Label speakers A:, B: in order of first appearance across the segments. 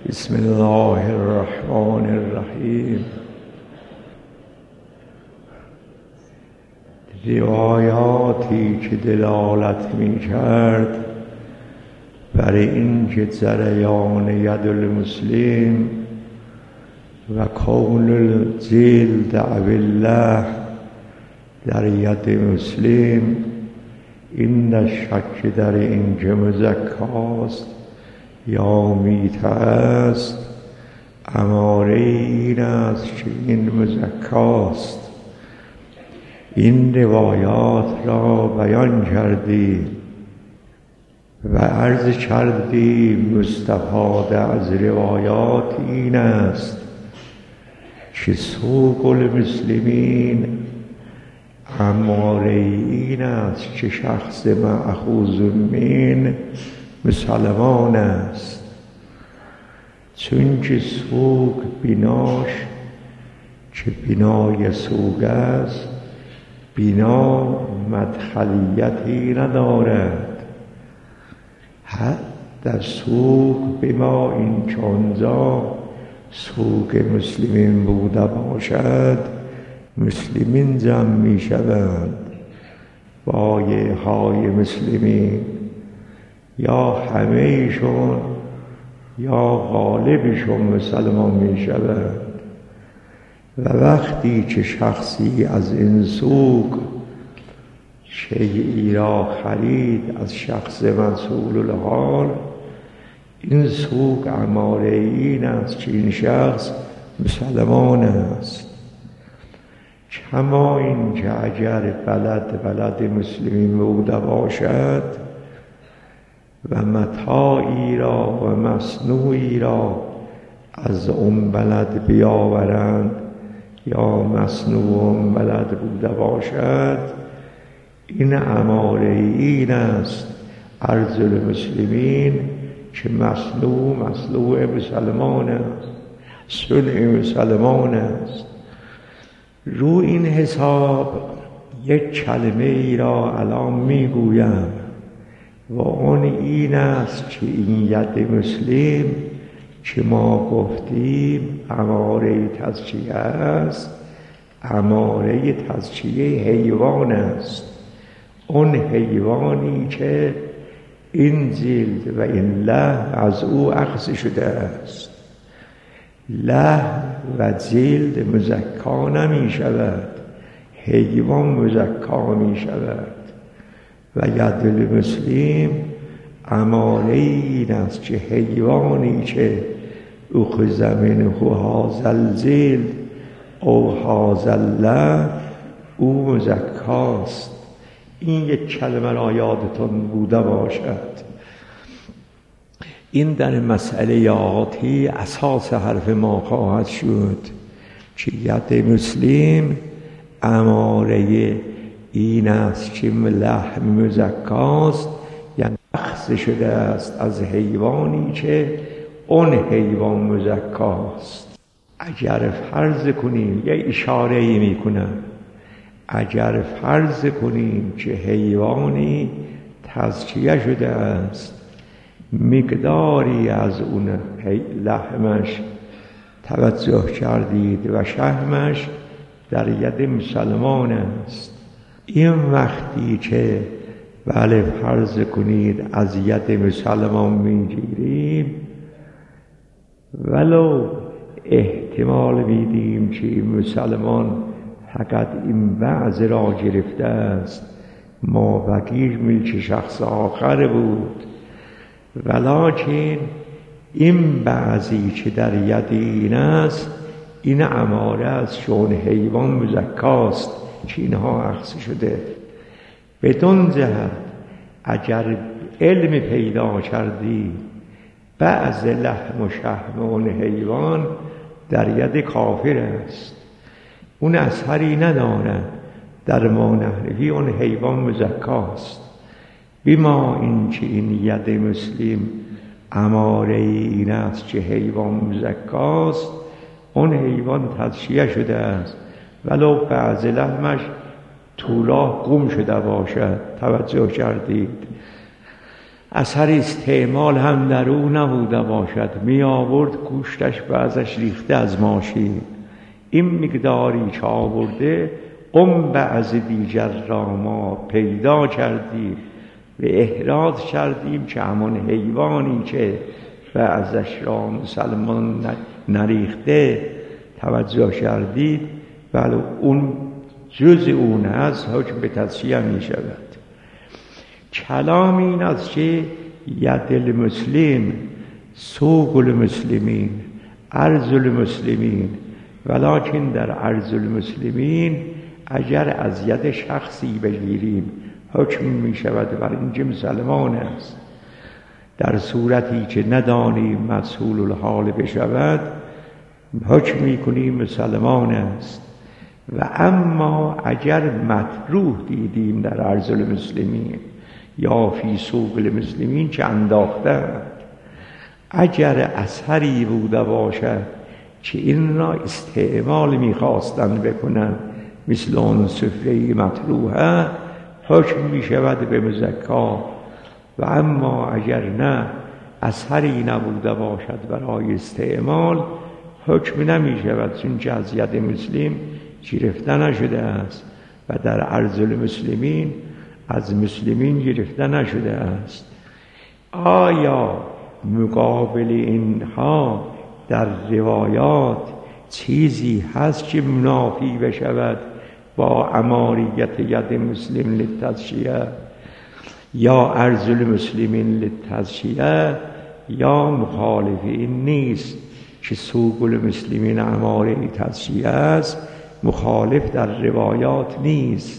A: بسم الله الرحمن الرحیم. روایاتی که دلالت می کرد بر این که جریان ید المسلم و کون الجلد الله در ید مسلم این شک در این که مزکاست یا میته است، اماره این است که این مزکاست. این روایات را بیان کردیم و عرض کردیم مستفاده از روایات این است که سوق المسلمین اماره این است که شخص مأخوذ من مسلمان است، چون که سوق بیناش که بینای سوق است بینا مدخلیتی ندارد. در سوق به ما این چونجا سوق مسلمین بوده باشد، مسلمین جمع می شوند با یه های مسلمین، یا همه ایشون یا غالبشون مسلمان می شوند. و وقتی که شخصی از این سوق شیئی را خرید از شخص مسئول الحال، این سوق اماره این است که این شخص مسلمان است. کما این که اگر بلد مسلمین بوده باشد و متاعی را و مصنوعی را از اون بلد بیاورند یا مصنوع اون بلد بوده باشد، این اماره این است ارض المسلمین که مصنوع مسلمان است، صنع مسلمان است. رو این حساب یک کلمه ای را الان میگویم و اون این است که این ید مسلم که ما گفتیم اماره تزکیه است، اماره تزکیه حیوان است. اون حیوانی که این جلد و این له از او اخذ شده است. له و جلد مزکا نمی شود، حیوان مزکا می شود. و ید المسلم اماره این است که حیوانی که اخذ منه هذا الجلد او هذا الله او مزکاست. این یک کلمه را یادتون بوده باشد. این در مسئله آتی اساس حرف ما خواهد شد که ید مسلم اماره این است که لحم مزکاست، یعنی اخذ شده است از حیوانی که اون حیوان مزکاست. اگر فرض کنیم، یه اشاره ای میکنم، اگر فرض کنیم که حیوانی تزکیه شده است، مقداری از اون لحمش توجه کردید و شحمش در ید مسلمان است، این وقتی که بله فرض کنید از ید مسلمان میگیریم، ولو احتمال میدیم که مسلمان فقط این بعض را گرفته است، ما بقیه ملک شخص آخر بود، ولکن این بعضی که در ید این است این اماره است چون حیوان مزکاست که اینها اخذ شده. بدون جهت اگر علم پیدا کردی بعض لحم و شحم اون حیوان در ید کافر است، اون اثری ندارد، در ما نحنفی اون حیوان مزکاست. بما این که این ید مسلم اماره این است که حیوان مزکاست، اون حیوان تزکیه شده است ولو بعض لحمش طولاه گم شده باشد. توجه کردید؟ اثر استعمال هم در او نبوده باشد. می آورد گوشتش بعضش ریخته از ماشین، این مقداری که آورده بعض دیگر را ما پیدا کردیم و احراز کردیم که همان حیوانی که بعضش را مسلمان نریخته توجه کردید ولی اون جز اون از حکم به تصفیه می شود. کلام این است که ید المسلم سوق المسلمین ارض المسلمین، ولکن در ارض المسلمین اگر از ید شخصی بگیریم حکم می شود بر اینکه مسلمان است. در صورتی که ندانیم مسئول الحال بشود حکم می کنیم مسلمان است. و اما اگر مطروح دیدیم در ارض المسلمین یا فی سوق المسلمین که انداختند، اگر اثری بوده باشد که این را استعمال می‌خواستند بکنند مثل اون سفره مطروحه حکم می شود به مزکا. و اما اگر نه اثری نبوده باشد برای استعمال حکم نمی شود، چون که از ید مسلم گرفته نشده است و در ارض المسلمین از مسلمین گرفته نشده است. آیا مقابل اینها در روایات چیزی هست که منافی بشود با اماریت ید مسلم للتزکیه یا ارض المسلمین للتزکیه، یا مخالف این نیست که سوق المسلمین اماره تزکیه است، مخالف در روایات نیست.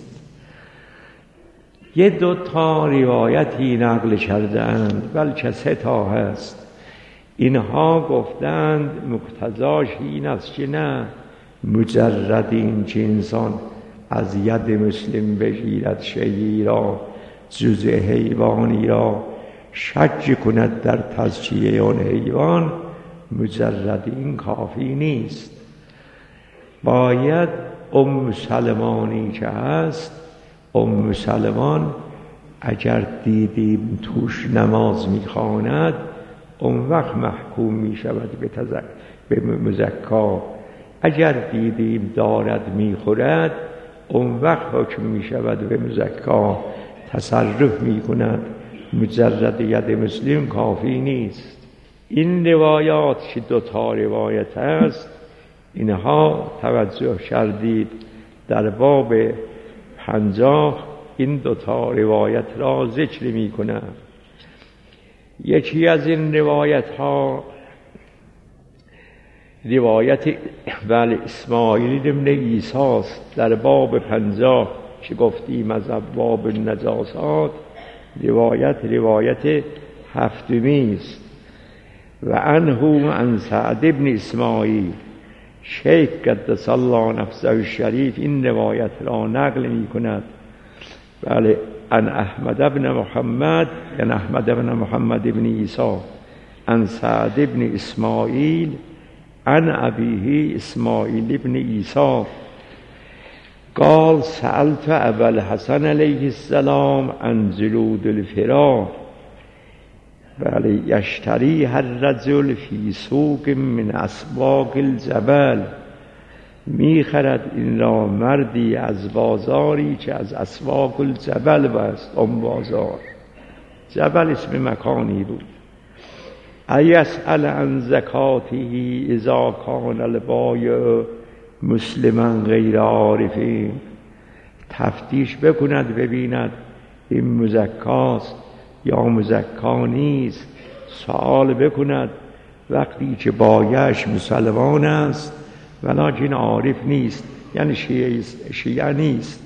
A: یه 2 روایتی نقل کردند بلکه 3 هست. اینها گفتند مقتضاش این است که نه مجرد این که انسان از ید مسلم بگیرد شیئی را جز حیوانی را شک کند در تزکیه آن حیوان، مجرد این کافی نیست. باید سلمانی که هست سلمان اگر دیدیم توش نماز میخواند اون وقت محکوم میشود به مزکا. اگر دیدیم دارد میخورد اون وقت حکم میشود به مزکا، تصرف میکند. مجرد ید مسلم کافی نیست. این روایات که 2 روایت است اینها توجه کردید در باب 50 این 2 روایت را ذکر می کنم. یکی از این روایت ها روایت اسماعیل ابن عیسی است در باب 50 که گفتیم از ابواب النجاسات. روایت 7 است. و عنه عن سعد ابن اسماعیل شیخ قدس الله نفسه الشریف این روایت را نقل می کند. بله، عن احمد ابن محمد، یعنی احمد ابن محمد ابن عیسی، عن سعد ابن اسماعیل عن ابیه اسماعیل ابن عیسی قال سألت ابا الحسن علیه السلام عن جلود الفراء بله یشتری هر رجل فی سوق من اسواق الجبل، میخرد این را مردی از بازاری که از اسواق الجبل بست. اون بازار جبل اسم مکانی بود. ایسأل عن زکاته اذا کان البایع مسلما غیر عارفین، تفتیش بکند ببیند این مزکاست یا مزکا نیست. سوال بکند وقتی که بایعش مسلمان است ولکن عارف نیست، یعنی شیعه نیست.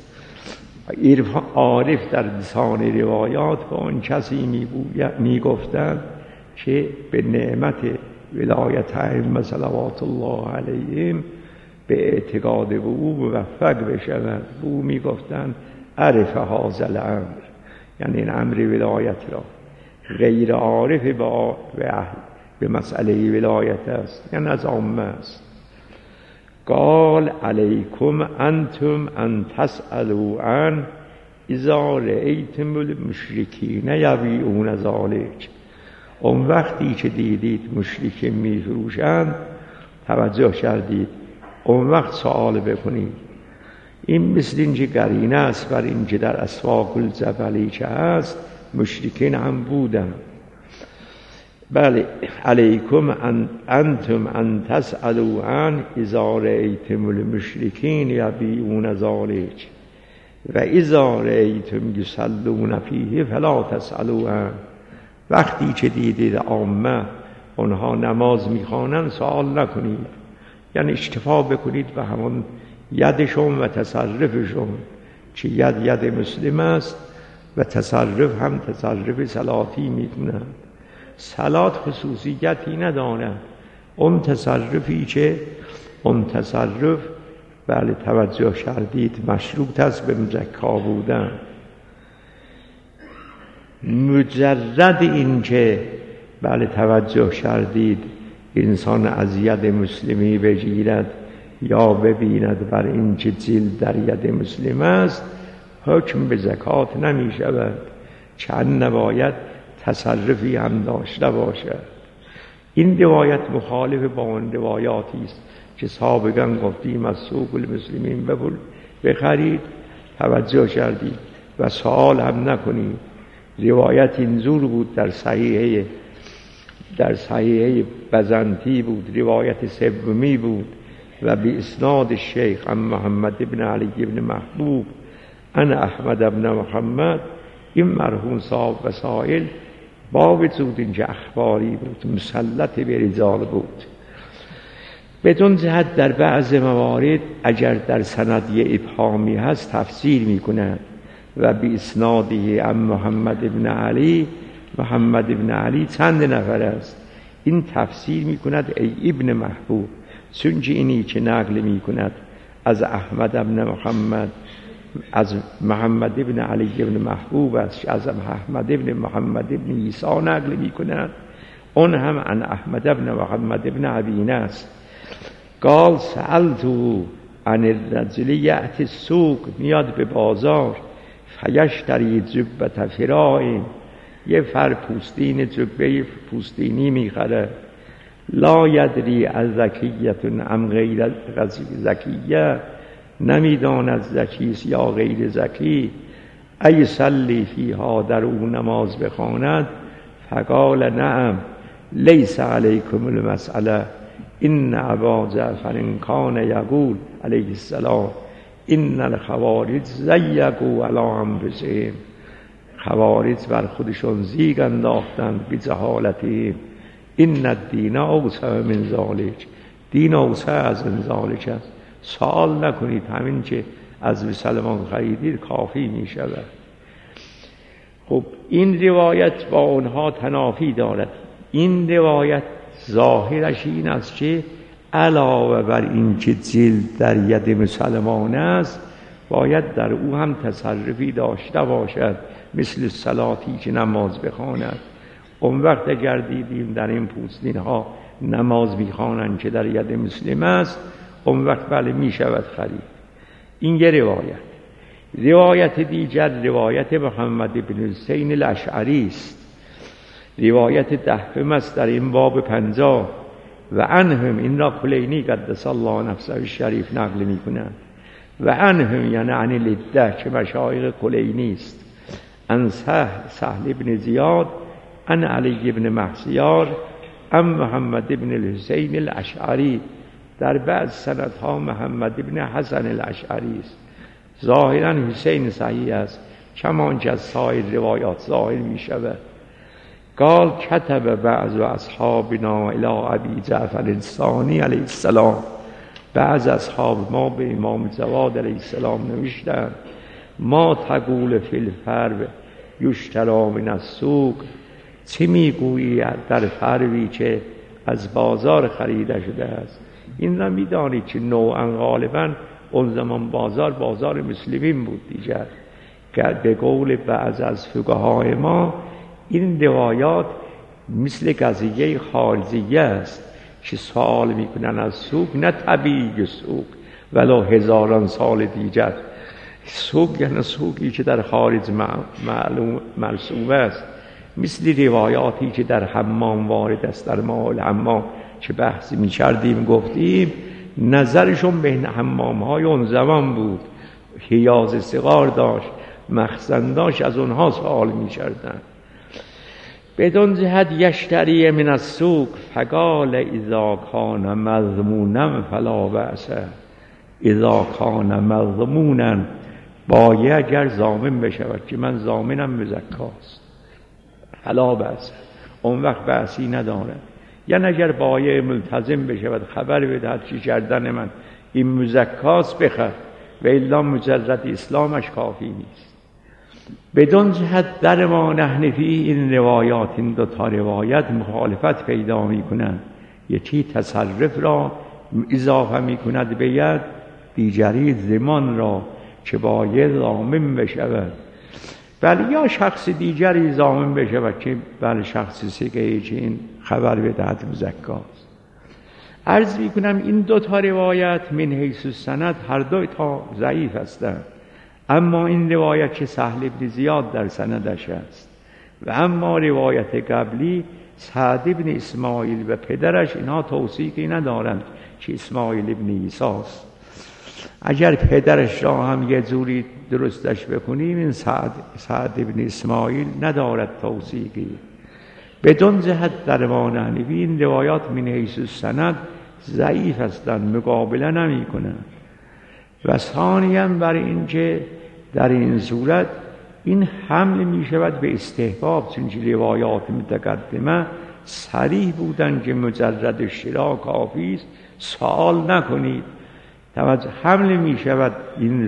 A: عارف در لسان روایات با اون کسی میگفتند که به نعمت ولایت ائمه صلوات الله علیهم به اعتقاد به او موفق بشوند. او میگفتند عرف هذا الامر، یعنی این امر ولایت را. غیر عارف به مسئله ولایت است، یعنی از عامه است. قال علیکم انتم ان تسألوا عن اذا رأیتم المشرکین یبیعون ذلک، اون وقتی که دیدید مشرکین میفروشند توجه کردید، اون وقت سوال بکنید. این مثل اینکه قرینه است بر اینکه در اسواق الجبلی که هست مشرکین هم بودن. بله، علیکم انتم ان تسألوا عن اذا رأیتم المشرکین یبیعون ذلک و اذا رأیتم یصلون فیه فلا تسألوا عنه. وقتی که دیدید عامه اونها نماز میخوانند سوال نکنید، یعنی اکتفا بکنید به همون یدشون و تصرفشون که ید مسلم است و تصرف هم تصرف صلاتی میکنند. صلات خصوصیتی ندارد، اون تصرفی که اون تصرف بله توجه کردید مشروط است به مزکا بودن. مجرد این که بله توجه کردید انسان از ید مسلمی بگیرد یا ببیند بر این که جلد در ید مسلم است حکم به زکات نمی شود، چند نباید تصرفی هم داشته باشد. این روایت مخالف با اون روایاتی است که سابقا گفتیم از سوق المسلمین بخرید، توجه کردید و سوال هم نکنید. روایت اینجور بود در صحیحه بزنطی بود، روایت سومی بود و به اسناد شیخ عن محمد بن علی بن محبوب عن احمد بن محمد. این مرحوم صاحب وسائل با وجود اینکه اخباری بود مسلط به رجال بود، بدون جهت در بعض موارد اگر در سند ابهامی هست تفسیر میکند و به اسناده عن محمد بن علی. محمد بن علی چند نفر است، این تفسیر میکند ای ابن محبوب، چونکه اینی که نقل میکند از احمد بن محمد از محمد بن علی بن محبوب است، از احمد بن محمد بن عیسی نقل میکند، اون هم عن احمد بن محمد بن عبینه است. قال سألتو عن الرجل یأتی السوق، میاد به بازار، فیشتری جبة فراء، یه فر پوستین جبه پوستینی میخره، لا یدری از زکیتون ام غیر زکیه، نمیداند زکیست یا غیر زکی، ای صلی فیها، در او نماز بخواند. فقال نعم لیس علیکم المسئله، این ابا جعفر کان یقول علیه السلام این الخوارج زیقوا علی انفسهم، خوارج بر خودشون زیگ انداختند به جهالتی. این الدین اوسع من ذلک، دین اوسع از این ذلک است. سوال نکنید، همین که از مسلمان خریدید کافی می شود. خب این روایت با اونها تنافی دارد. این روایت ظاهرش این است که علاوه بر این که جلد در ید مسلمان است باید در او هم تصرفی داشته باشد، مثل صلاتی که نماز بخواند. اون وقت اگر دیدیم در این پوستین ها نماز میخوانند که در ید مسلم است، اون وقت بله می شود خرید. این یه روایت دیگر روایت محمد بن حسین الاشعری است، روایت دهم است در این باب 50 و عنهم، این را کلینی قدس الله نفسه الشریف نقل می کنند و عنهم یعنی عن العده که مشایخ کلینی است، عن سهل بن زیاد عن علی بن محسیار عن محمد بن الحسین الاشعری. در بعض سندها محمد بن حسن الاشعری است، ظاهرا حسین صحیح است کمانچه از سایر روایات ظاهر می شود. قال کتب بعض اصحابنا الی ابی جعفر الثانی علیه السلام، بعض اصحاب ما به امام جواد علیه السلام نوشتند ما تقول فی الفرو یشتری من السوق، چه میگویی در فروی که از بازار خریده شده است. این را میدانید که نوعا غالبا اون زمان بازار مسلمین بود دیگر. به قول بعض از فقهای ما این روایات مثل قضیه خارجیه است که سوال میکنن از سوق، نه طبیعی سوق ولو هزاران سال دیگر. سوگ یعنی سوگی که در خارج مرسوم است، مثل روایاتی که در حمام وارد است. در مال حمام چه بحثی می کردیم گفتیم نظرشون به حمام های اون زمان بود، حیاض صغار داشت، مخزن داشت، از اونها سوال می کردن. بدون جهت یشتری من السوق فقال اذا کان مضمونا فلا بأس، اذا کان مضمونا بایع اگر ضامن بشود که من ضامنم مزکاست فلا بأس، اون وقت بأسی ندارد. یعنی اگر بایع ملتزم بشود خبر بدهد چی کردن من این مزکاست بخر، و الا مجرد اسلامش کافی نیست. بدون جهت در ما نحنفی این روایات، این دو تا روایت مخالفت پیدا می کنند. یکی تصرف را اضافه می کند به ید، دیگری زمان را که باید ضامن بشود، بله یا شخص دیگری ضامن بشود که بله شخصی سیگه که این خبر بدهد مزکاست. عرض می کنم این دو تا روایت من حیث السند هر دو تا ضعیف هستند، اما این روایت که سهل ابن زیاد در سندش است و اما روایت قبلی سعد ابن اسماعیل و پدرش اینها توثیقی ندارند که اسماعیل ابن عیسی است. اگر پدرش را هم یه جوری درستش بکنیم این سعد ابن اسماعیل ندارد توثیقی. بدون جهت در ما نحنفی این روایات من حیث السند ضعیف هستند، مقابله نمی کنند. و ثانیاً برای اینکه در این صورت این حمل می شود به استحباب، چون روایات متقدمه صریح بودند که مجرد شرا کافی است، سوال نکنید. توجه حمل می شود این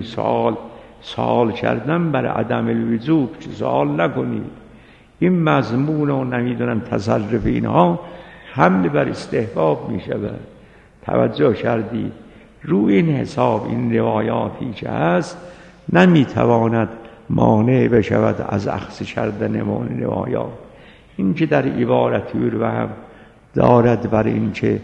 A: سوال کردن بر عدم الوجوب، سوال نکنید. این مضمون و نمیدونم تصرف اینها حمل بر استحباب می شود. توجه کردید؟ روی این حساب این روایاتی که هست نمیتواند مانع بشود از اخذ کردن این روایات. این که در عبارتی رو هم دارد بر این که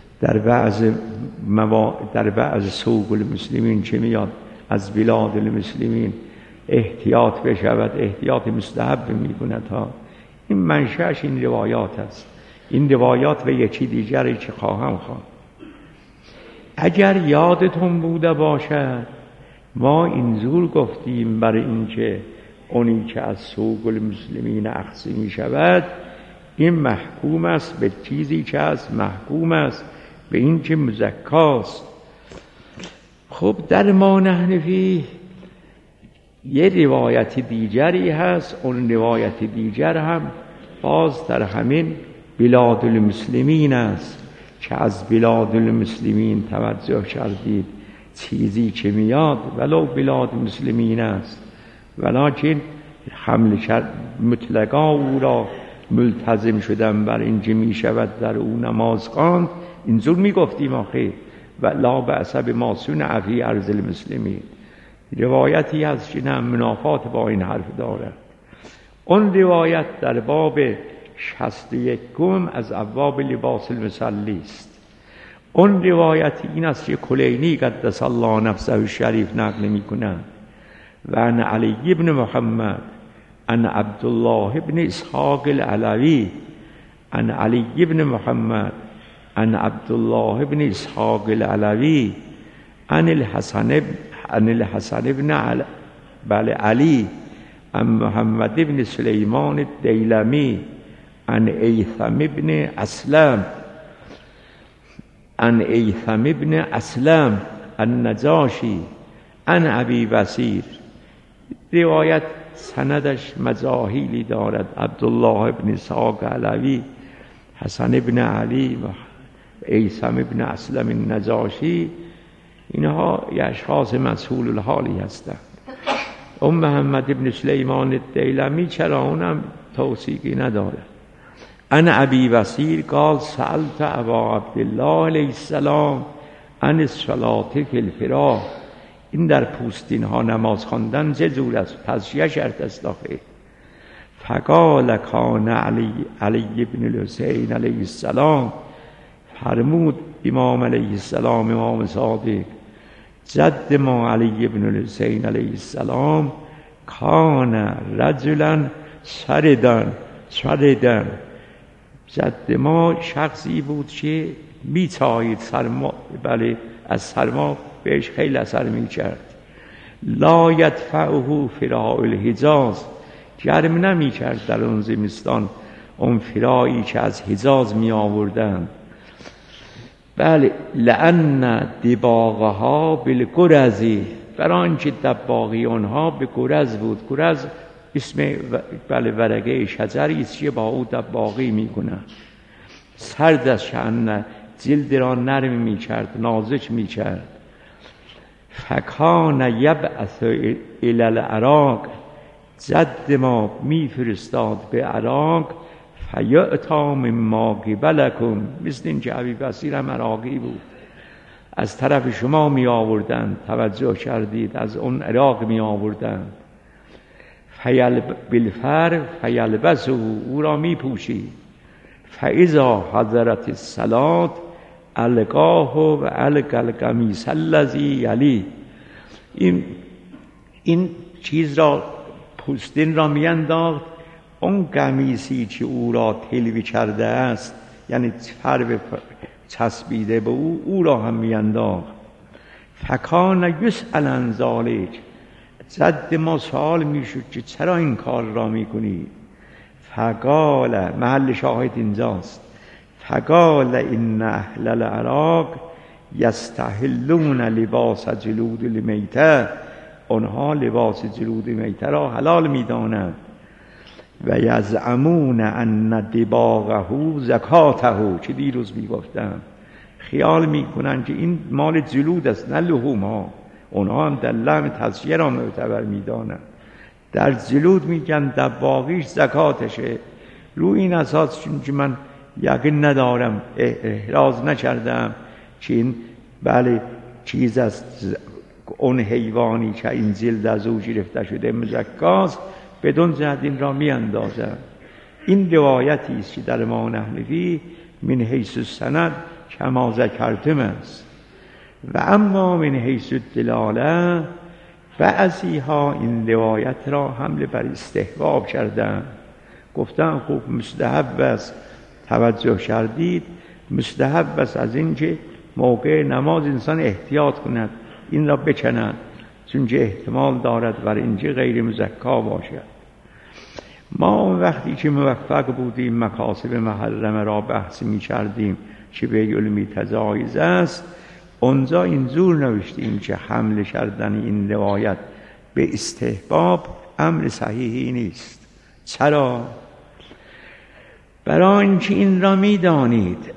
A: در بعض سوق المسلمین چه میاد از بلاد المسلمین احتیاط بشود، احتیاط مستحب میکند ها. این منشأش این روایات است. این روایات و یکی دیگری که خواهم خواند. اگر یادتون بوده باشد ما اینجور گفتیم برای اینکه اونی که از سوق المسلمین اخذ می شود این محکوم است به چیزی که از محکوم است به این که مزکاست. خب در ما نحنفی یه روایت دیگری هست، اون روایت دیگر هم باز در همین بلاد المسلمین است که از بلاد المسلمین توجه کردید چیزی که میاد ولو بلاد مسلمین است ولکن حمل کرد مطلقا او را ملتزم شدن بر اینکه می شود در او نماز خواند. اینجور می گفتیم آخه و لا بأس بما صنع فی ارض المسلمین. روایتی هست که نه منافات با این حرف دارد. اون روایت در باب 61 از ابواب لباس المصلی است. اون روایت این است که کلینی قدس الله نفسه الشریف نقل می کنند و عن علی ابن محمد عن عبدالله ابن اسحاق العلوی عن علی ابن محمد عن عبدالله ابن اسحاق العلوی عن الحسن ابن علی عن محمد ابن سلیمان الدیلمی عن ایثم ابن اسلم النجاشی عن ابی بصیر. روایت سندش مجاهیلی دارد. عبدالله ابن اسحاق علوی، حسن ابن علی و ایثم ابن اسلم النجاشی اینها اشخاص مسئول الحالی هستند. محمد ابن سلیمان الدیلمی چرا اونم توثیقی ندارد. عن ابی بصیر قال سألت ابا عبدالله علیه السلام عن الصلاة فی الفراش. این در پوستین ها نماز خواندن چه جور است؟ تزکیه شرط است آخه. فقال کان علی ابن الحسین علیه السلام، فرمود امام علیه السلام امام صادق جد ما علی ابن الحسین علیه السلام کان رجلا سردن. جد ما شخصی بود که میتایید سرما، بله از سرما بهش خیلی اثر میکرد. لا یدفعه فراء الحجاز، گرم نمیکرد در اون زمستان اون فرایی که از حجاز می آوردن. بله لأن دباغها بالگرزی، برای آنکه دباغی آنها به گرز بود. گرز اسم بله ورقه شجری است که با او دباغی میکنن. سرد از شأن جلد را نرم میکرد، نازک میکرد. فکان یبعث الی العراق، جد ما میفرستاد به عراق. فیعطا مما قبلکم، مثل این که ابی بصیر هم عراقی بود، از طرف شما می آوردند، توجه کردید، از اون عراق می آوردند. بالفر فیلبسه، او را می پوشید. فاذا حضرت الصلاة القاه و القى القمیص الذی یلی، این چیز را، پوستین را می انداخت، اون قمیصی که او را تلوی کرده است، یعنی فرو چسبیده به او را هم می انداخت. فکان یسأل عن ذلک، جد ما سوال می شد که چرا این کار را می کنی؟ فقال، محل شاهد اینجاست، فقال ان اهل العراق یستحلون لباس جلود المیته، آنها لباس جلود میته را حلال می دانند. و یزعمون ان دباغه زکاته، چه دیروز می گفتم، خیال می کنند که این مال جلود است نه لحوم ها. اونها هم در لحم تصفیه را معتبر می دانند. در جلود می گن دباغیش زکاتشه. روی این اساس، چون که من یقین ندارم، احراز نکردم که این بله چیز است، اون حیوانی که این جلد از او گرفته شده مزکاست، بدون جهت این را می اندازن. این روایتی است که در ما نحنفی من حیث السند کما ذکرتم است. و اما من حیث الدلاله، بعضی ها این روایت را حمل بر استحباب کردن، گفتن خوب مستحب است. توجه کردید؟ مستحب است از اینکه موقع نماز انسان احتیاط کند، این را بکند، چون که احتمال دارد بر اینجا غیر مزکا باشد. ما وقتی که موفق بودیم مکاسب محرمه را بحث می کردیم که به علمی تجایز است، اونجا اینجور نوشتیم که حمل کردن این روایت به استحباب امر صحیحی نیست. چرا؟ برای اینکه این را می دانید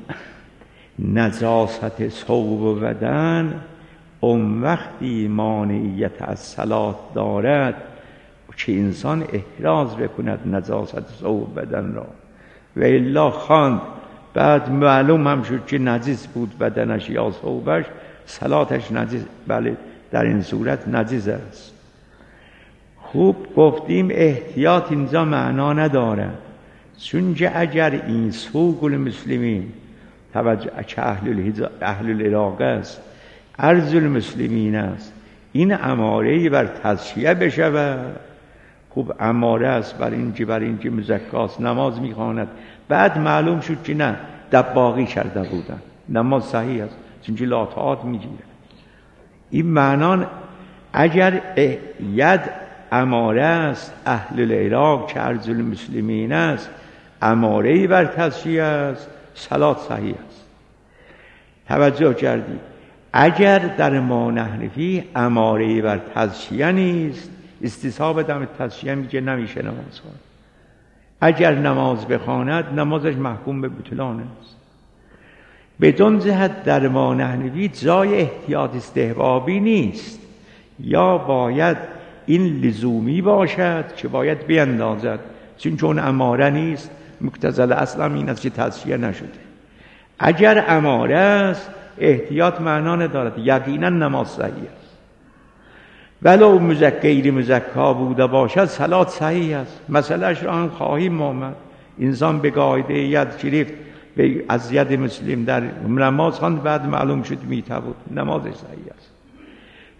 A: نجاست ثوب و بدن اون وقتی مانعیت از صلات دارد که انسان احراز بکند نجاست ثوب بدن را، و الا خواند بعد معلوم هم شد که نجس بود بدنش یا ثوبش، صلاتش نجس، بله در این صورت نجس است. خوب گفتیم احتیاط اینجا معنا ندارد، چون که اگر این سوق المسلمین، توجه که اهل العراق است، ارض المسلمین است، این اماره بر تزکیه بشود. خوب اماره است بر اینکه مزکاست، نماز میخواند، بعد معلوم شد که نه دباغی کرده بودن، نماز صحیح است چون که لاتعات میگیره. این معنا اگر ید اماره است، اهل العراق که ارض المسلمین است، اماره بر تزکیه است، صلات صحیح است. توجه کردی؟ اگر در ما نحنفی اماره بر تزکیه نیست، استصحاب دم تزکیه میگه نمیشه نماز خواند. اگر نماز بخواند نمازش محکوم به بطلان است. بدون جهت در ما نحنفی جای احتیاط استحبابی نیست، یا باید این لزومی باشد که باید بیندازد، چون اماره نیست، مقتضی اصلا این است که تزکیه نشده. اگر اماره است احتیاط معنا ندارد، یقینا نماز صحیح است. ولو غیر مزکا بوده باشد صلات صحیح است. مسئلهش را هم خواهیم آمد. انسان به قاعده ید گرفت از ید مسلم در نماز خواند، بعد معلوم شد میتواد، نمازش صحیح است.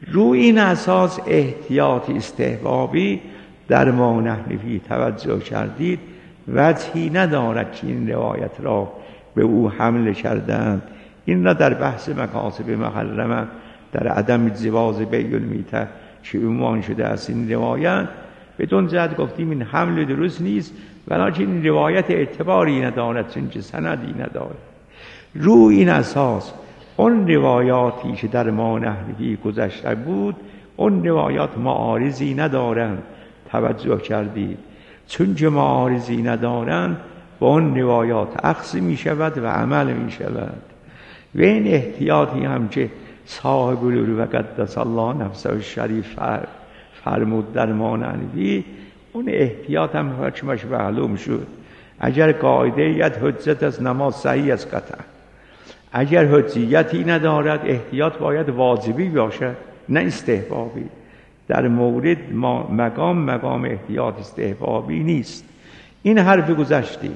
A: روی این اساس احتیاط استحبابی در ما نحنفی توجه کردید وجهی ندارد که این روایت را به او حمل کردند. این را در بحث مکاسب محرمه در عدم جواز بیع المیته که عنوان شده است این روایت بدون جهت گفتیم این حمل درست نیست، ولیکن این روایت اعتباری ندارد چون که سندی ندارد. روی این اساس اون روایاتی که در ما نحوی گذشته بود اون روایات معارضی ندارند. توجه کردید چون که معارضی ندارند با اون روایات اخذ می شود و عمل می شود. و این احتیاطی هم که صاحب العلو و قدس الله نفسه الشریف فرمود در ما نحوی، اون احتیاط هم حکمش معلوم شد. اگر قاعده یت حجت از نماز صحیح از قطع، اگر حجیتی ندارد احتیاط باید واجبی باشد نه استحبابی. در مورد مقام احتیاط استحبابی نیست. این حرف گذشتی.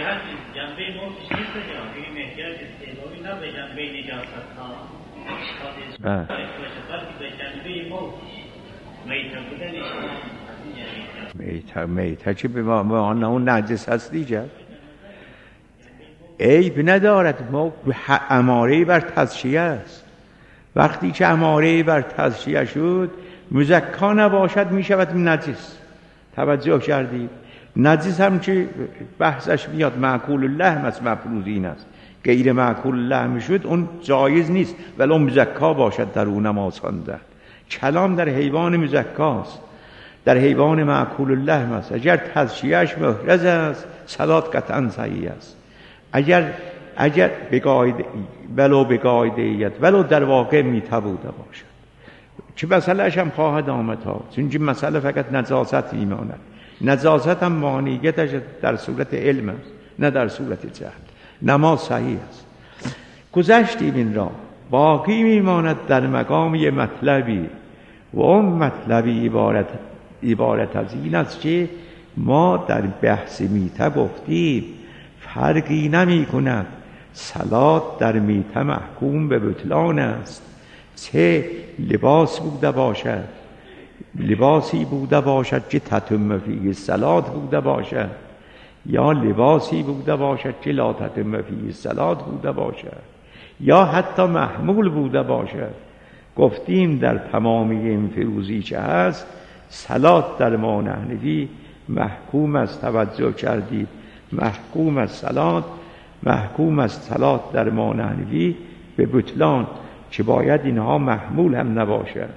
A: میته چه به ما اون نجس هست دیگه عیب ندارد. ما اماره بر تزکیه است. وقتی که اماره بر تزکیه شد مزکا نباشد می شود نجس. توجه کردید؟ نجس هم که بحثش میاد معقول اللحم از مفروضین است. غیر معقول اللحم شد اون جایز نیست ولی اون مزکا باشد در اون نماز خواندن. کلام در حیوان مزکاست، در حیوان معقول اللحم است. اگر تزکیهش محرز است صلات قطعا صحیح است. اگر ولو به قاعده‌ایت ولو در واقع میتبوده باشد چه مسئلهش هم خواهد آمد ها، چون این مسئله فقط نجاست میماند. نجاست هم مانعیتش در صورت علم است نه در صورت جهل. نماز صحیح است. گذشتیم این را. باقی میماند در مقام یه مطلبی و اون مطلبی عبارت از این است که ما در بحث میته گفتیم فرقی نمی کند صلات در میته محکوم به بطلان است. چه لباس بوده باشد، لباسی بوده باشد که تتم فیه صلات بوده باشد یا لباسی بوده باشد که لا تتم فیه صلات بوده باشد یا حتی محمول بوده باشد. گفتیم در تمامی این فروزی که هست صلات در ما نحنفی محکوم از، توجه کردید، محکوم از صلات، محکوم از صلات در ما نحنفی به بطلان که باید اینها محمول هم نباشد.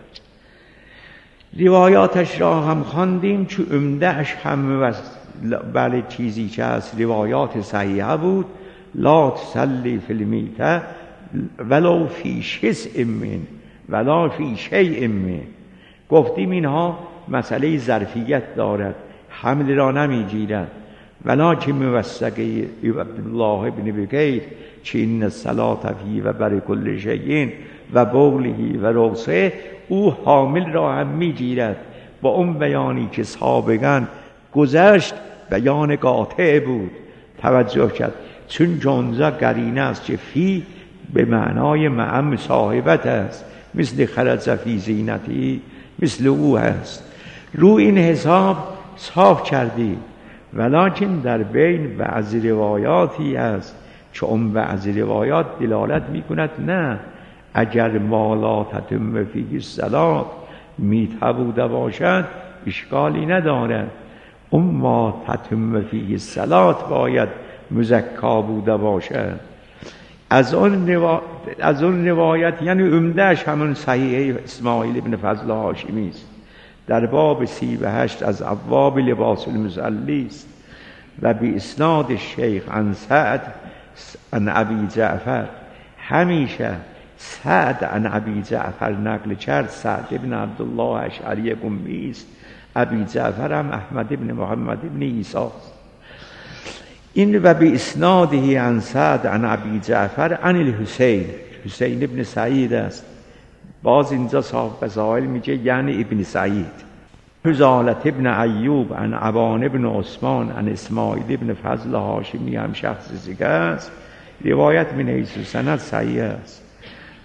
A: روایاتش را هم خواندیم که عمده‌اش هم بله چیزی که از روایات صحیحه بود. لا تصلی فی المیته ولو فی شیء من ولا فی شیء من. گفتیم اینها مسئله ظرفیت دارد، حمل را نمیگیرد. ولکن موثقه عبدالله ابن بکیر که این الصلاة فی و بر کل شیء و بولهی و روسه او حامل را هم میگیرد. با اون بیانی که سابقا گذشت بیان قاطع بود. توجه کرد چون جانزا قرینه است که فی به معنای معم صاحبت است، مثل خرج فی زینتی مثل او هست. رو این حساب صاف کردی. ولکن در بین بعض روایاتی است که اون بعض روایات دلالت میکند نه اگر ما لا تتم فیه الصلات میته بوده باشد اشکالی ندارد. اون ما تتم فیه الصلات باید مزکا بوده باشد. از اون روایت یعنی عمدهش همون صحیح اسماعیل ابن فضل هاشمی است. در باب 38 از ابواب لباس المصلی است و به اسناد شیخ عن سعد عن ابی جعفر. همیشه سعد عن ابی جعفر نقل کرد. سعد ابن عبدالله اشعری قمی است. ابی جعفر هم احمد ابن محمد ابن عیسی است. این و به اسناده عن سعد عن ابی جعفر عن الحسین، حسین ابن سعید است. باز اینجا صاحب فضائل میگه یعنی ابن سعید. حزالت ابن ایوب عن عبان ابن عثمان عن اسماعیل ابن فضل هاشمی هم شخص دیگه است. روایت من حیث سند صحیح است.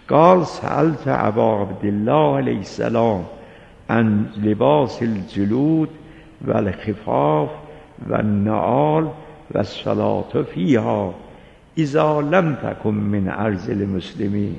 A: قال سألت ابا عبدالله علیه السلام عن لباس الجلود و الخفاف و النعال و الصلاة فیها اذا لم تکن من عرض المسلمین.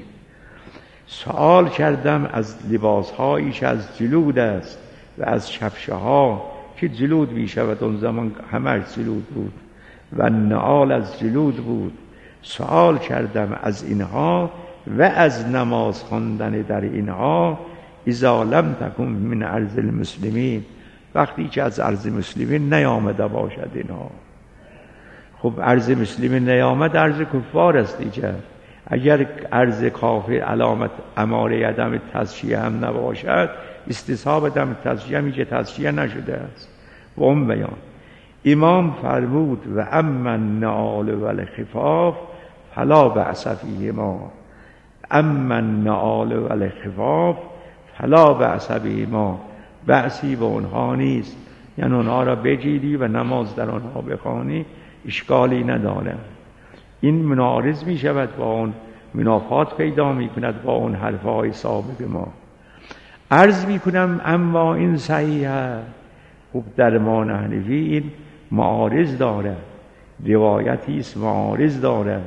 A: سوال کردم از لباسهایی که از جلود است و از شفشه ها که جلود می شود، اون زمان همه جلود بود، و نعال از جلود بود. سوال کردم از اینها و از نماز خواندن در اینها اذا لم تکن من عرض المسلمین، وقتی که از عرض مسلمین نیامده باشد اینها. خب عرض مسلمین نیامد، عرض کفار است دیگر. اگر عرض کافر علامت اماره عدم تزکیه هم نباشد، استصحاب عدم تزکیه میشه تزکیه نشده است. و اون بیان امام فرمود و اما النعال و الخفاف فلا بأس فیهما، اما النعال و الخفاف فلا بأس بهما، بأسی به اونها نیست، یعنی اونها را بجیری و نماز در آنها بخوانی اشکالی نداره. این منعارض می شود با اون، منافات پیدا می کند با اون حرفهای ثابت ما. عرض می کنم اما این صحیحه. خب در ما حنفی این معارض داره، روایتی است معارض داره.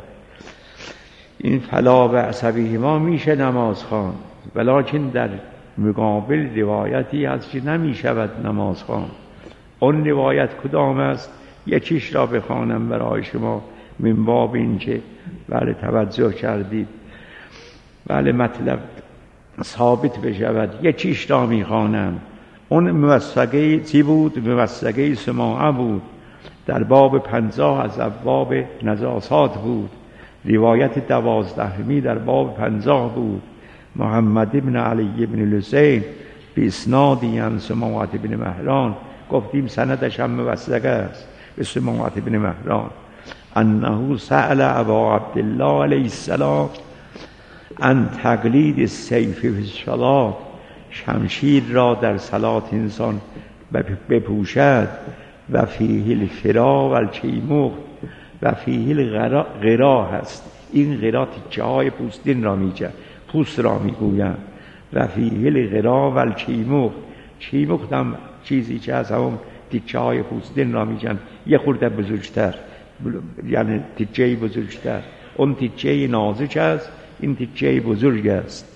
A: این فلا بأس بهما میشه نماز خواند، ولکن در مقابل روایتی هست که نمی شود نماز خواند. اون روایت کدام است؟ یکیش را بخوانم برای شما من باب اینکه بله توجه کردید، بله مطلب ثابت بشود. یکیش را میخوانم. اون موثقه چی بود؟ موثقه سماعه بود، در باب 50 از ابواب نجاسات بود. روایت 12 در باب 50 بود. محمد ابن علی ابن الحسین به اسنادی عن سماعه ابن مهران، گفتیم سندش هم موثقه است به سماعه ابن مهران، انه سأل ابا عبدالله علیه السلام عن تقلید السیف فی الصلاة، شمشیر را در صلات انسان بپوشد، و فیه الفرا و الچیموخ، و فیه الغرا هست. این غرا تیکه های پوستین را میگه، پوست را میگویم. و فیه الغرا و الچیموخ، چیموخ هم چیزی که از همون تیکه های پوستین را میگن، یه خورده بزرگتر، یعنی تیکه بزرگتر. اون تیکه نازک است، این تیکه بزرگ است.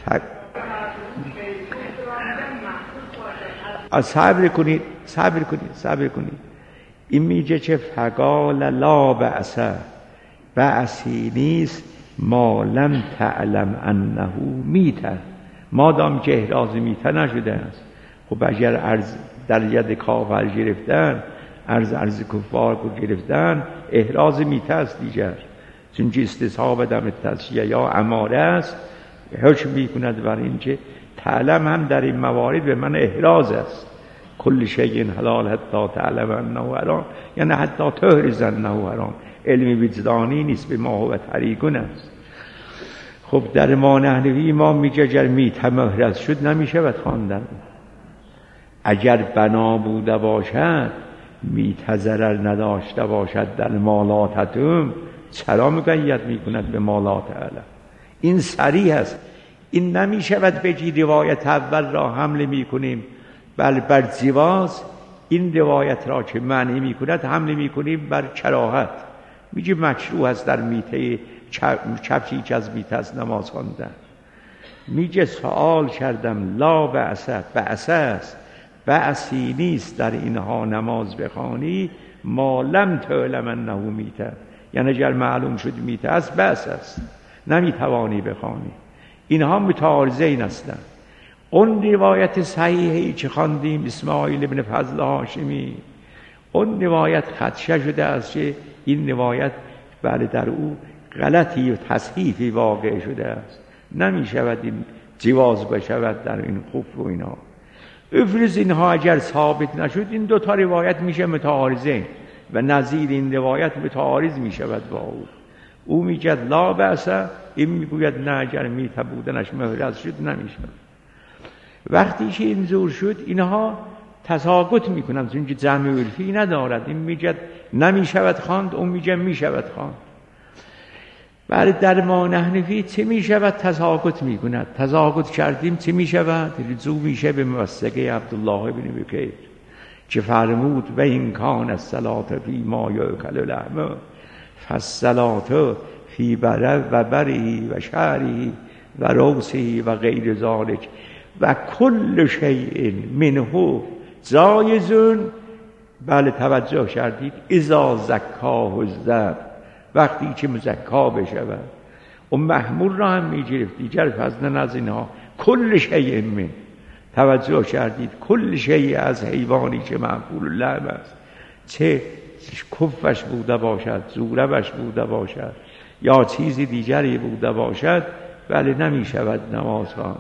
A: صبر کنید. این میگه که فقال لا بأس، بأسی نیست ما لم تعلم انه میته، مادام که احراز میته نشده است. خب اگر عرض در ید کافر گرفتن، عرض کفار کو گرفتن، احراز میته است دیگر، چون که استصحاب دم تزکیه یا اماره است، حکم میکند بر این که تعلم هم در این موارد به من احراز است. کل شیء حلال حتی تعلم انه حرام، یعنی حتی تحرز انه حرام. علم وجدانی نیست، به ما هو طریقون است. خب در ما نحنفی ما میگه اگر میته محرز شد نمیشود خواندن. اگر بنا بوده باشد، میته ضرر نداشته باشد در مالاتتون، چرا مقید میکند به مالات اعلی؟ این صریح است. این نمیشود بگی روایت اول را حمل میکنیم بل بر جواز، این روایت را که معنی میکند حمل میکنیم بر کراهت. میگه مشروع است در میته کفشی که از میته است نماز خواندن. میگه سوال کردم لا بأس، بأس است، بأسی نیست در اینها نماز بخوانی ما لم تعلم انه میته، یعنی اگر معلوم شد میته است بأس است، نمیتوانی بخوانی. اینها متعارضین هستند. اون روایت صحیحی که خواندیم اسماعیل ابن فضل هاشمی، اون روایت خدشه شده است که این روایت بله در او غلطی و تصحیفی واقع شده است، نمی شود این جواز بشود در این خف و اینا. افرض اینها اگر ثابت نشد، این دوتا روایت میشه متعارضین و نظیر این روایت متعارض می شود با او میگد لا بأس، این میگوید نه اگر میته بودنش محرز شد نمیشود. وقتی که این زور شد اینها تساقط میکنن، چون که جمع عرفی ندارد. این میگه نمیشود خواند، اون میگه میشود خواند. برای در ما نحنفی چه می شود؟ تساقط می کند. تساقط کردیم چه می شود؟ رجوع میشه به موثقه عبدالله بن بکیر که فرمود و این کان الصلاة فی ما یأکل لحمه فالصلاة فی بره و بره و شعره و روسه و غیر ذالک و کل شیء منه جایزون. بله توجه کردید، اذا زکاه الذبح، وقتی که مزکا بشود. و محمول را هم می گرفت دیگر فضلا از اینها. کل شیء من، توجه کردید، کل شیء از حیوانی که معقول اللحم است، چه کفش بوده باشد، زوربش بوده باشد یا چیزی دیگری بوده باشد، بله نمی شود نماز خواند.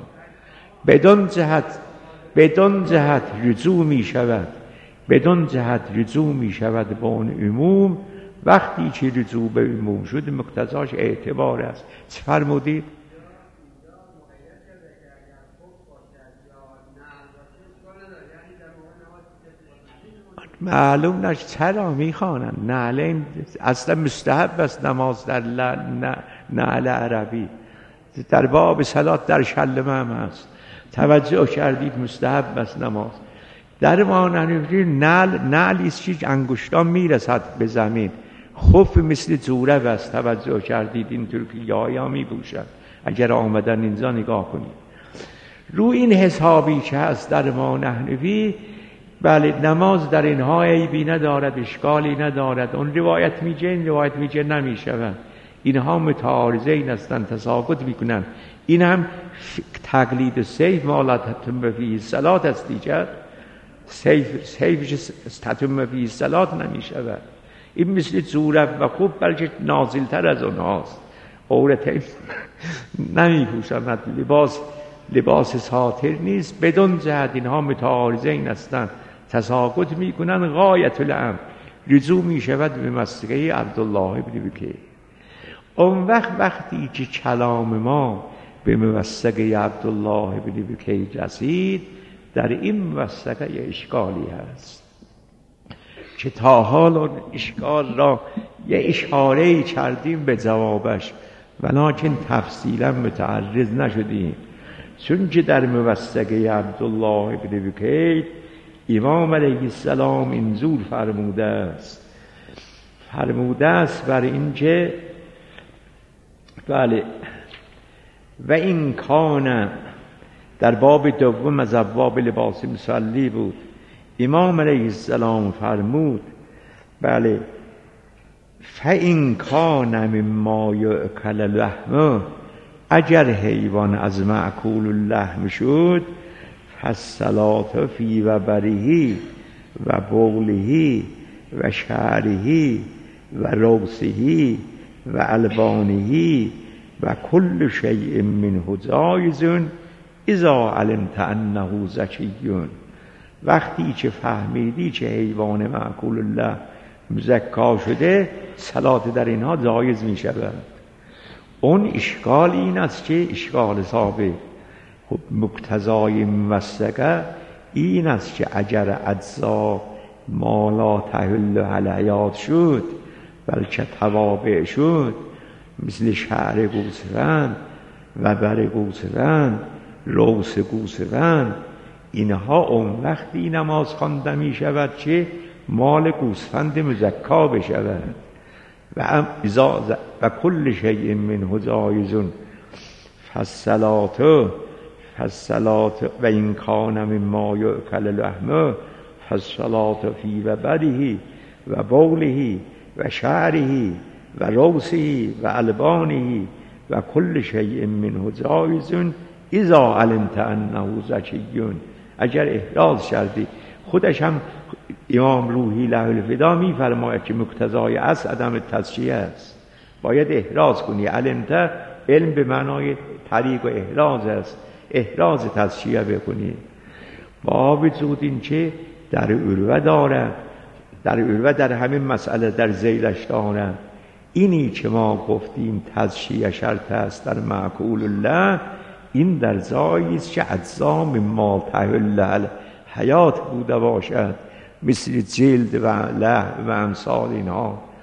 A: بدون جهت رجوع می شود، بدون جهت رجوع می شود به اون عموم. وقتی که رجوع به عموم شد مقتضاش اعتبار است. چه فرمودید؟ معلوم نشد چرا میخوانن نعلین اصلا مستحب است نماز در نعل عربی. در باب صلات در شلمه هم هست، توجه کردید مستحب است نماز. در ما نعلی است که انگشتان میرسد به زمین، خف مثل جورب است، توجه کردید اینطور که یایا میپوشند. اگر آمدن اینجا نگاه کنید رو این حسابی که هست در ما نحنفی، بله نماز در اینها عیبی ندارد، اشکالی ندارد. اون روایت میگه این روایت میگه نمیشود، اینها متعارضه این هستند، تساقط میکنن. این هم تقلید سیف ما تتم فیه الصلاة است دیگر. سیفش تتم فیه الصلاة نمیشود. این مثل زورب و خوب بلکه نازلتر از اونهاست. عورت نمیپوشند، لباس ساتر نیست. بدون جهت اینها متعارضه این هستند، تساقط میکنن. غایت الامر رجوع میشود به مسئله عبدالله بن بکیر. اون وقتی که کلام ما به موثقه عبدالله بن بکیر رسید، در این موثقه یه اشکالی هست که تا حال اون اشکال را یه اشاره کردیم به جوابش، ولکن تفصیلا متعرض نشدیم. چون که در موثقه عبدالله بن بکیر امام علیه السلام اینجور فرموده است بر این که بله و این کان، در باب دوم از ابواب لباس مصلی بود، امام علیه السلام فرمود بله فَإِنْ کَانَ مِمَّا یُأْکَلُ لَحْمُهُ، اگر حیوان از مأکول اللحم شد، فالصلاة فی و بره و بوله و شعره و روسه و البانه و کل شیء منه جایز اذا علمت انه زکی. وقتی که فهمیدی که حیوان مأکول اللحم مزکا شده، صلات در اینها جایز می شود. اون اشکال این است که اشکال ثابت، خب مقتضای موثقه این است که اگر اجزا ما لا تحل الحیات شد بلکه توابع شد، مثل شعر گوسفند و بر گوسفند، روس گوسفند، اینها اون وقتی نماز خوانده می شود که مال گوسفند مزکا بشود. و کل شیء منه جایز فالصلاة و این کان مما یأکل لحمه فالصلاة فی و بره و بوله و شعره و روسه و البانه و کل شیء منه جایز اذا علمت انه زکی. اگر احراز کردی، خودش هم امام روحی له الفدا می فرماید که مقتضای اصل عدم تزکیه است، باید احراز کنی. علمت علم به معنای طریق و احراز است، احراز تزکیه بکنی. با وجود این که در عروه دارد، در عروه در همین مسئله در ذیلش دارد، اینی که ما گفتیم تزکیه شرط است در مأکول الله، این در جایی است که اجزا مما تحل حیات بوده باشد، مثل جلد و لحم و امثال اینها،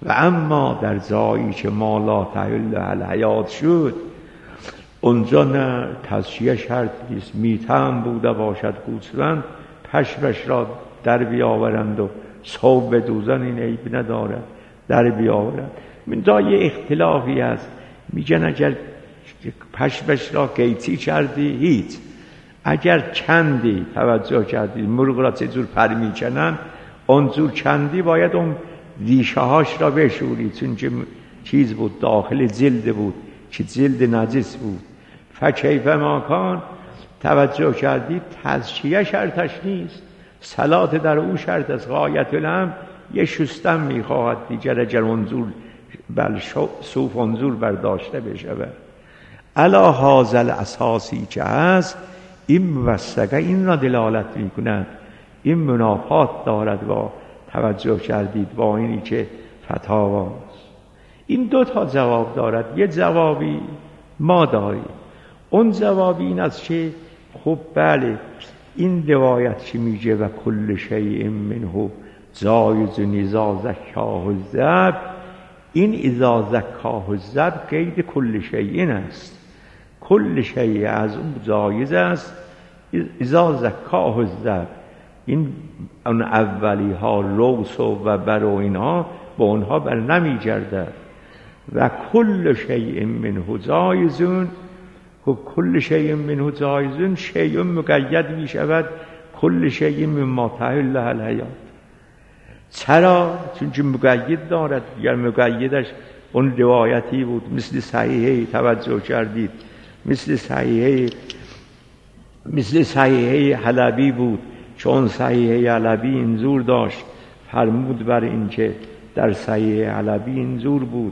A: و اما در جایی که ما لا تحل الحیات شد، اونجا نه تزکیه شرط نیست، میته هم بوده باشد گوسفند پشمش را در بیاورند و صوب بدوزن، این عیب ندارد، در بیاورند. من دا یه اختلافی هست، میگن اگر پشمش را گیتی کردی هیچ، اگر کندی توجه کردی مرغ را چه جور پر میکنن اونجور کندی باید اون ریشه هاش را بشوری، چون که چیز بود داخل جلد بود که جلد نجس بود. فکیف ما کان، توجه کردید تزکیه شرطش نیست، صلات در او شرط است. غایت الامر یه شستن میخواهد دیگر اگر انظور بل صوف انظور برداشته بشود. علا هازل اساسی که هست این موثقه این را دلالت میکند، این منافات دارد با توجه کردید با اینی که فتاواست. این دو تا جواب دارد، یه جوابی ما داریم، اون جوابی این است که خب بله این روایت که میگه و کل شیء منه جایز اذا زکاه الذب، این اذا زکاه الذب قید کل شیء است، کل شیء از اون جایز است اذا زکاه الذب. این اون اولی ها روس و بر و اینها با اونها بر نمی گردد. و کل شیء منه جایزون، خب کل شیء منه جایزون شیء مقید می شود کل شیء مما تحل الحیات. چرا؟ چون که مقید دارد، یا مقیدش اون روایتی بود مثل صحیحه، توجه کردید مثل صحیحه حلبی بود، چون صحیحه حلبی اینجور داشت، فرمود بر این که در صحیحه حلبی اینجور بود،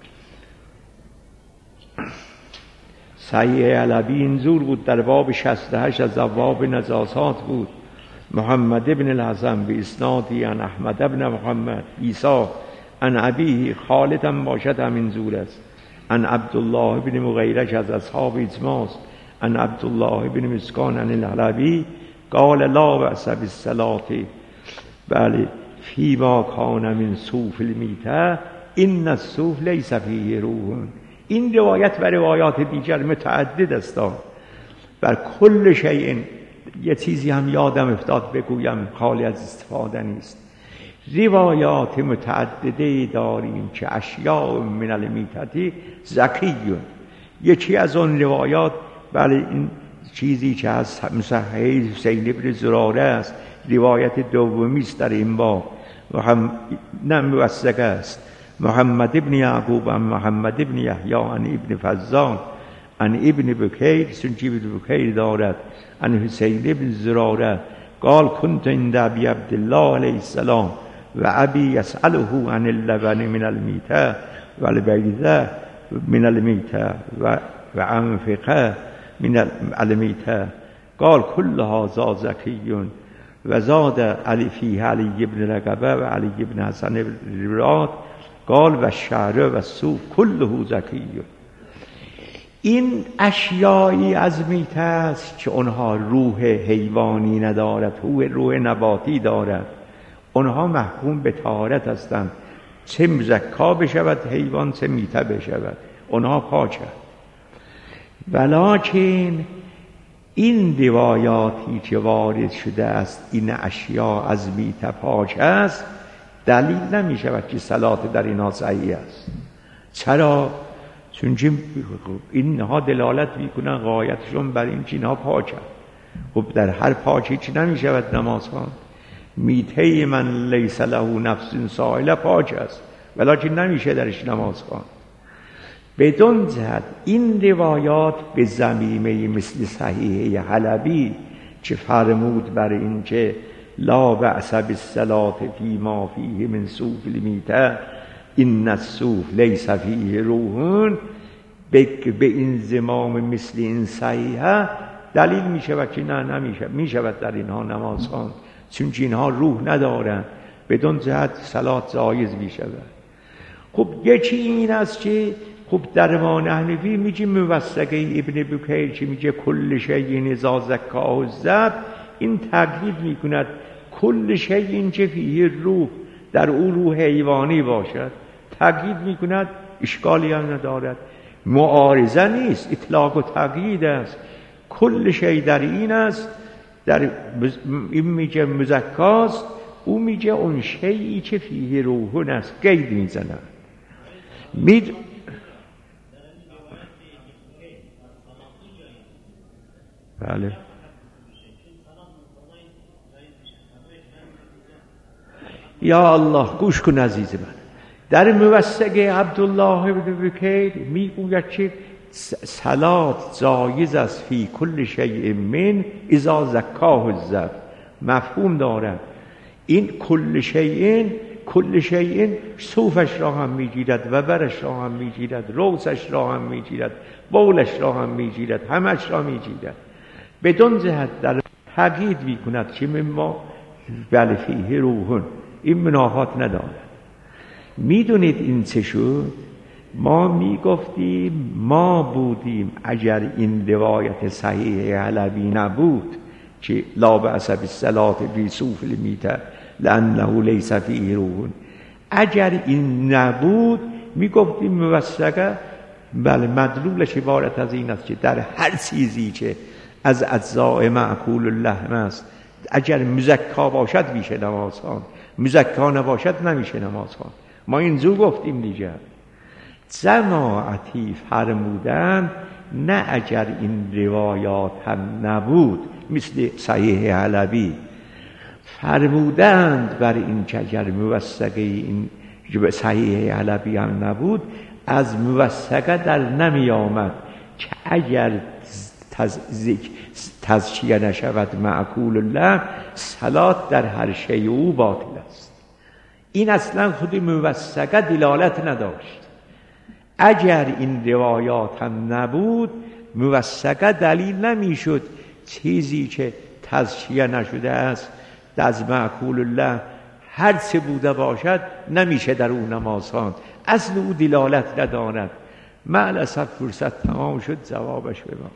A: صحیحه حلبی اینجور بود در باب 68 از ابواب نجاسات بود. محمد ابن الحسن به اسنادی عن احمد ابن محمد عیسی عن ابیه، خالد هم باشد همین زور است، عن عبدالله ابن مغیرش از اصحاب اجماع، عن عبدالله ابن مسکان عن الحلبی قال لا بأس بالصلاة بله فیما کان من صوف المیته ان الصوف لیس فیه روح. این روایت و روایات دیگر متعدد است. بر کل شیء یه چیزی هم یادم افتاد بگویم، خالی از استفاده نیست، روایات متعدده داریم که اشیاء من المیتة زکیون. یکی از اون روایات بله این چیزی که از صحیح حسین ابن زراره است، روایت دومی است در این باب، موثق است، محمد ابن یعقوب عن محمد ابن یحیی عن ابن فضال عن ابن بکیر، سنجی ابن بکیر دارد عن حسین ابن زراره قال كنت عند ابي عبد الله علیه السلام و ابی یسأله عن اللبن من المیته و البیضه من المیته و انفقه من المیته قال كل هذا زکی و زاد علی فیه علی ابن رقبه و علی ابن حسن ابن راد قال و الشعر و الصوف كله زکی. این اشیایی از میته است که اونها روح حیوانی ندارد، روح نباتی دارد، اونها محکوم به طهارت هستند، چه مزکا بشود حیوان چه میته بشود اونها پاکند. ولکن این روایاتی که وارد شده است این اشیاء از میته پاک است، دلیل نمی شود که صلات در اینها صحیح است. چرا؟ چون اینها دلالت میکنن غایتشون بر این که اینها پاک است. خب در هر پاکی چی نمی شود نماز خواند. میته من لیس له نفس سائله پاک است ولکن نمیشه درش نماز خواند. بدون جهت این روایات به ضمیمه مثل صحیحه حلبی که فرمود بر این که لا بأس بالصلاة فیما فیه من صوف المیته ان الصوف لیس فیه روح، به این زمام مثل این صحیحه دلیل می شود که نه نمیشه، می شود در اینها نماز خواند، چون اینها روح ندارند، بدون جهت صلات جایز می شود. خب یکی این است که خب در ما نحنفی میگه موثقه ابن بکیر که میگه کل شیء اذا زکاه الذب، این تقیید میکند کل شیء که فیه روح، در او روح حیوانی باشد، تأکید میکند، اشکالی هم ندارد. معارضه نیست، اطلاق و تقیید است. کل شی در این است، در این میگه مزکاست، او میگه اون شیئی که فیه روحون است، قید میزند. بله یا الله، گوش کن عزیز من. در موثقه عبدالله بن بکیر میگوید که صلات جایز است فی کل شیء من اذا زکاه الذب. مفهوم دارد این کل شیء صوفش را هم میگیرد و برش را هم میگیرد، روزش را هم میگیرد، بولش را هم میگیرد، همش را میگیرد. بدون جهت در تقیید میکند که ما بل فیه روحون، این مناهات ندارد. میدونید این چه شد؟ ما میگفتیم ما بودیم اگر این روایت صحیح علوی نبود که لا بأس بالصلاة فی صوف المیتة لأنه لیس فیه روح، اگر این نبود میگفتیم موثقه. بله مدلولش عبارت از این است که در هر چیزی که از اجزاء معقول اللحم است، اگر مزکا باشد میشه نماز خواند، مزکا نباشد نمیشه نماز خواند. ما اینجور گفتیم دیگه. جماعتی فرمودند نه اگر این روایات هم نبود، مثل صحیح علوی فرمودند بر این که اگر موثقه این صحیح علوی هم نبود، از موثقه در نمی آمد که اگر تزکیه نشود معقول الله، صلات در هر شیء او باطل است. این اصلا خود موثقه دلالت نداشت. اگر این روایات هم نبود، موثقه دلیل نمیشد چیزی که تزکیه نشده است از معقول الله هر چه بوده باشد نمیشه در اون نماز خواند. اصل او دلالت ندارد. معلصف فرصت تمام شد، جوابش ببارد.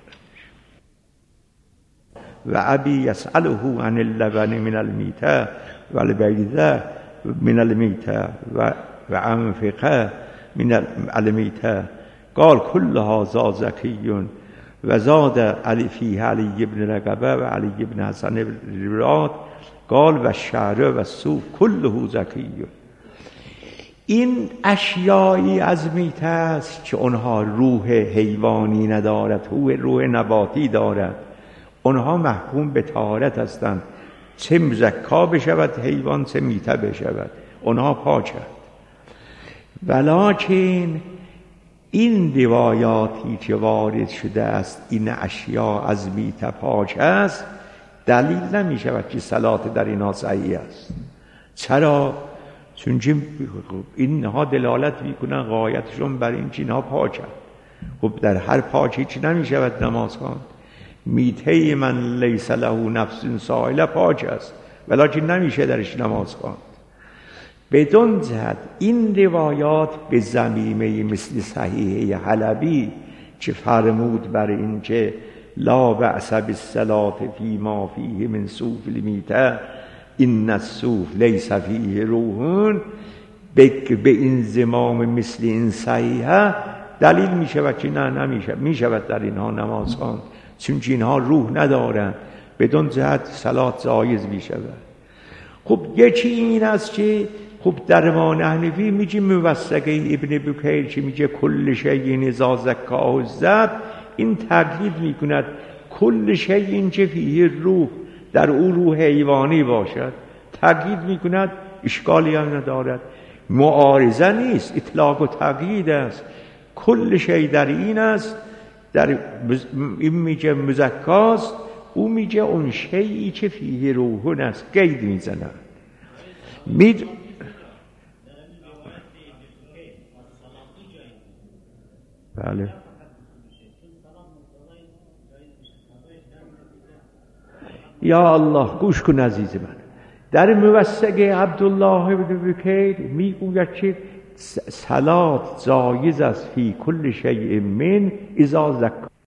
A: و ابی یسأله عن اللبن من المیته و البیضه من المیته و انفقه من المیته قال کل هذا زکی و زاد علی فیه علی ابن رقبه و علی ابن حسن راد قال و الشعر و الصوف کله زکی. این اشیایی از میته است که اونها روح حیوانی ندارد، روح نباتی دارد. اونها محکوم به طهارت هستند، چه مزکا بشود حیوان چه میته بشود، اونها پاکند. ولکن این روایاتی که وارد شده است این اشیا از میته پاک است، دلیل نمی شود که صلات در اینها صحیح است. چرا؟ چون اینها دلالت میکنن غایتشون بر این که اینها پاکند. خب در هر پاکی چی نمی شود نماز خواند. میته من لیس له نفس سائله پاک است، ولکن نمیشه درش نماز خواند. بدون جهت این روایات به ضمیمه مثل صحیح حلبی که فرمود بر این که لا بأس بالصلاة فی ما فیه من صوف المیته این الصوف لیس فیه روح، به این زمام مثل این صحیحه دلیل می شود که نه نمیشه، می شود در اینها نماز خواند، چون اینها روح ندارند. بدون جهت صلات جایز می شود. خب یکی این است که خب در ما حنفی میگه موثقه ابن بکیر که میگه کل شیء اذا زکاه الذب، این تقیید میکند کل شیء که فیه روح، در او روح حیوانی باشد، تقیید میکند، اشکالی هم ندارد. معارضه نیست، اطلاق و تقیید است. کل شیء در این است، در این میگه مزکاست، او میگه اون شیئی که فیه روحون است، قید میزند. بله یا الله، گوش کن عزیز من. در موثقه عبدالله بن بکیر میگوید که صلات جایز است فی کل شیء من اذا زکا